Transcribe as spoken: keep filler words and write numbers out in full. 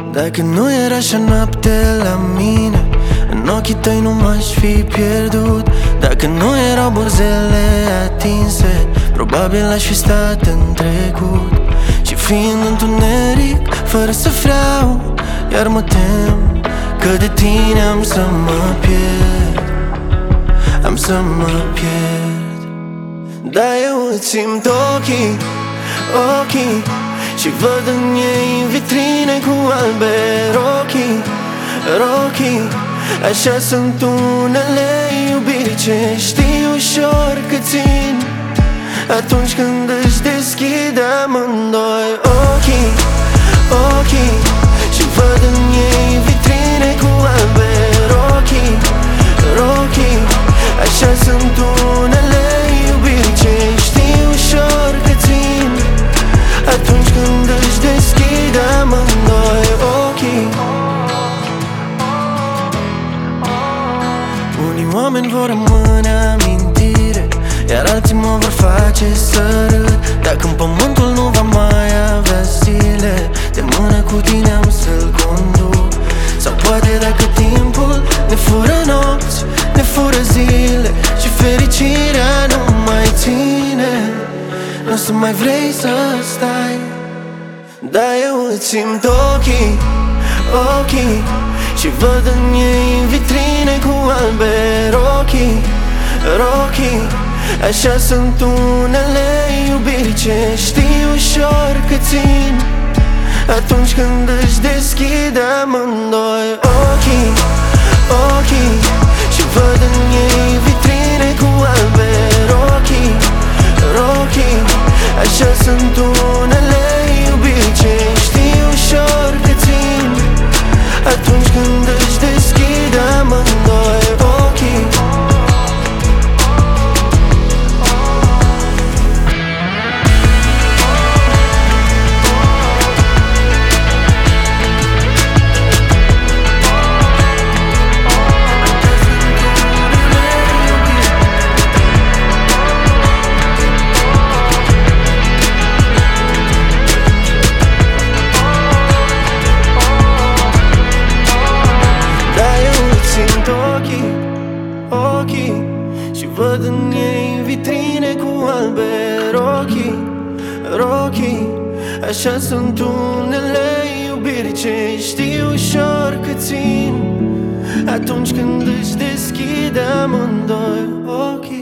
Dacă nu era așa noapte la mine, în ochii tăi nu m-aș fi pierdut. Dacă nu erau burzele atinse, probabil aș fi stat în trecut. Și fiind întuneric, fără să vreau, iar mă tem că de tine am să mă pierd, am să mă pierd. Dar eu îți simt ochii, ochii, și văd în ei vitrine cu albe rochii, rochii. Așa sunt unele iubiri ce știi ușor că țin atunci când își deschid amândoi ochii, ochii, și văd în ei vitrine cu albe rochii, rochii. Așa sunt unele iubiri ce știi ușor că țin atunci când își deschid amândoi ochii. Unii oameni vor rămâne amintire, iar alții mă vor face să râd. Dacă în pământul nu va mai avea zile, de mână cu tine am să-l conduc. Sau poate dacă timpul ne fură nopți, ne fură zile și fericirea nu mai ține, nu o să mai vrei să stai. Dar eu îți simt ochii, ochii, și văd în ei vitrine cu albe rochii, rochii. Așa sunt unele iubiri ce știi ușor că țin atunci când își deschid amândoi ochii, ochii, și văd în ei vitrine cu albe rochii, rochii. Așa sunt unele iubiri ce știi ușor că țin atunci când își deschid amândoi ochii. Ochii, și văd în ei vitrine cu albe rochii, rochii. Așa sunt unele iubiri ce știi ușor că țin atunci când își deschid amândoi ochii.